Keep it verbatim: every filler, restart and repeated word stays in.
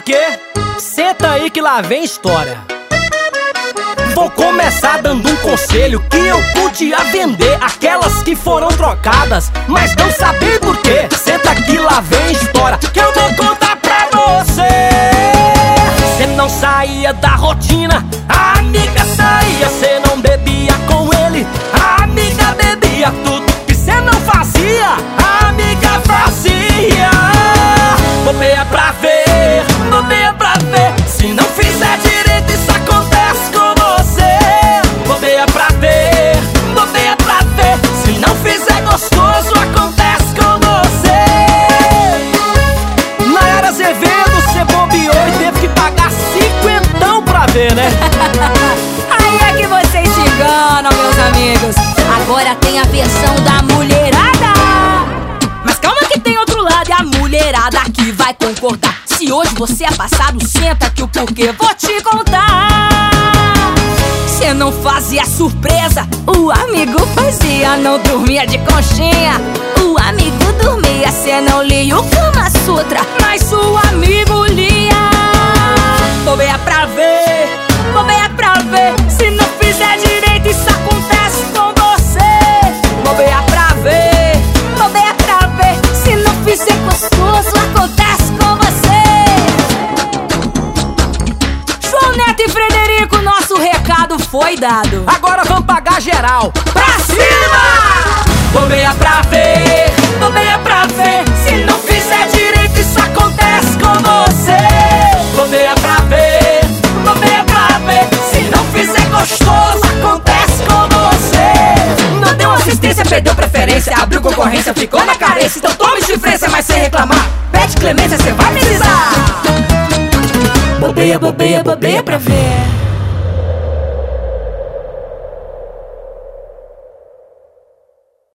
quê? Senta aí que lá vem história. Vou começar dando um conselho que eu podia vender aquelas que foram trocadas, mas não sabia por quê. Senta aqui, lá vem história que eu vou contar pra você. Cê não saía da rotina, a amiga saía. Cê não bebia com ele, a amiga bebia. Tudo que cê não fazia, a amiga fazia. Bobeia pra ver, bobeia pra ver. Se não fizer direito, isso acontece com você. Bobeia pra ver, bobeia pra ver. Se não fizer gostoso, acontece com você. Nayara Azevedo, cê bobeou e teve que pagar cinquentão pra ver, né? Aí é que vocês se enganam, meus amigos. Agora tem a versão da mulherada. Mas calma que tem outro lado, e a mulherada aqui vai concordar. Se hoje você é passado, senta que o porquê vou te contar. Cê não fazia surpresa, o amigo fazia. Não dormia de conchinha, o amigo dormia. Cê não lia o Kama Sutra, mas o amigo lia. Bobeia pra ver, bobeia pra ver. Se não fizer direito, isso acontece com você. Bobeia pra ver, bobeia pra ver. Se não fizer gostoso, acontece com você. João Neto e Frederico, nosso recado foi dado. Agora vamos pagar geral. Pra cima! Bobeia pra ver, bobeia pra ver. Se não fizer direito, isso acontece com você. Bobeia pra ver, bobeia pra ver. Se não fizer gostoso, acontece com você. Não deu assistência, perdeu preferência. Abriu concorrência, ficou na carência. Então tome chifrência, mas sem reclamar. Pede clemência, cê vai precisar. Bobeia, bobeia, bobeia pra ver.